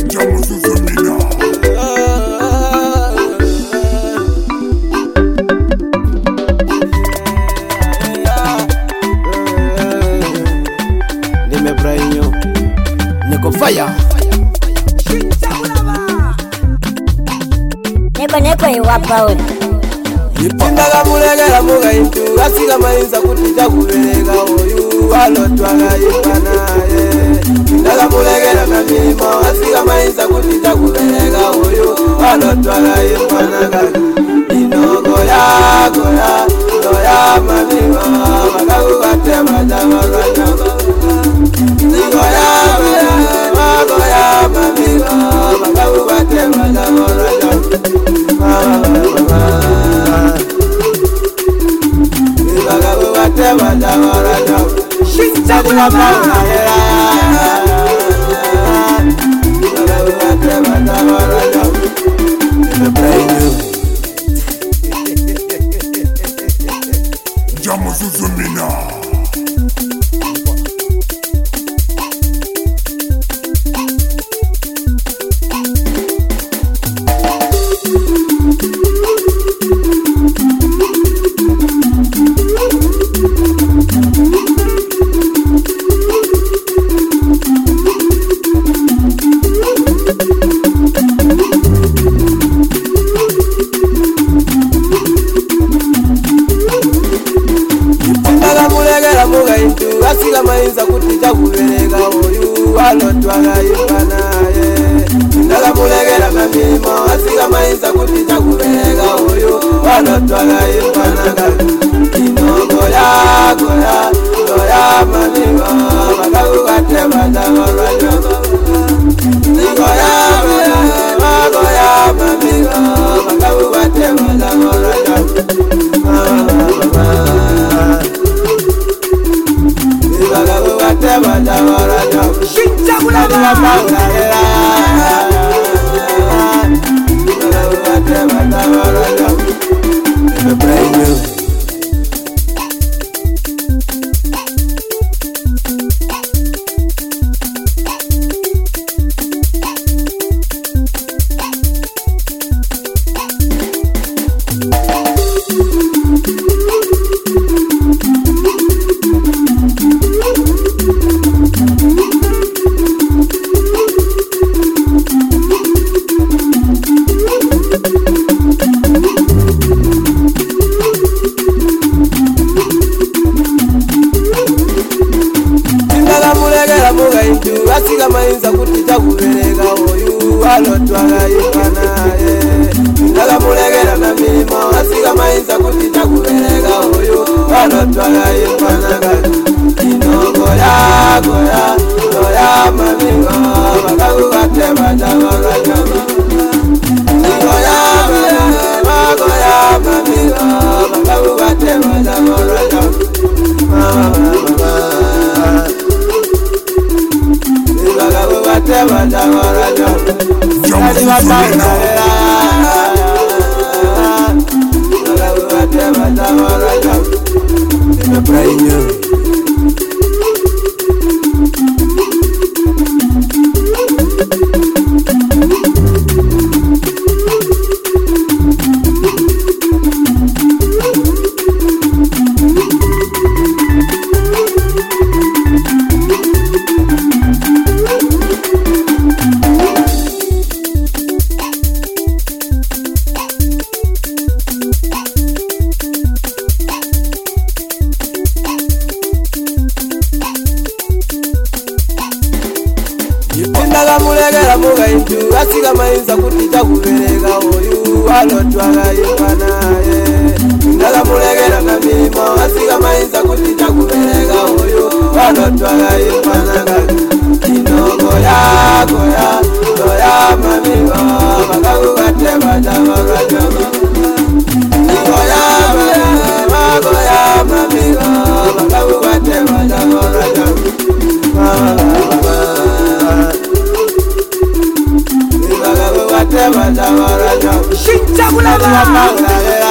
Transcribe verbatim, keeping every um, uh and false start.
Fire. Neko neko iwapa uli Indaga mulegera muga intu asiga mainza kutija kubelega oyu alotwaga yipanaye Indaga mulegera na mimo asiga mainza kutija kubelega oyu alotwaga yipanaga Inogo ya goya goya mamima magagu batema jamaranya Inogo ya goya goya mamima magagu batema jamaranya Whatever the world is, she's talking about whatever the world is. Jamu Zuzumina. Asiga mainza kutija kubelega oyu alotwaga yipanaye Indaga mulegera mamimo asiga mainza kutija kubelega oyu alotwaga yipanaga Inogo ya goya goya mamimo magagu batema jamaranya Inogo ya goya goya mamimo magagu batema jamaranya Whatever the world is, she's talking about whatever the world is. The brain. Asiga mainza kutija kubelega oyu alotwaga yipanaye Indaga mulegera na mimo asiga mainza kutija kubelega oyu alotwaga yipanaga Inogo ya goya goya mamimo magagu batema jamaranya Inogo ya goya goya mamimo magagu batema jamaranya Whatever the world is, whatever the world is, the brain. Indaga mulegera muga intu asiga mainza kutija kubelega oyu alotwaga yipanaye Indaga mulegera na mimo asiga mainza kutija kubelega oyu alotwaga yipanaga Inogo ya goya goya mamimo magagu batema jamaranya Inogo ya goya goya mamimo magagu batema jamaranya Whatever the world is, she's talking about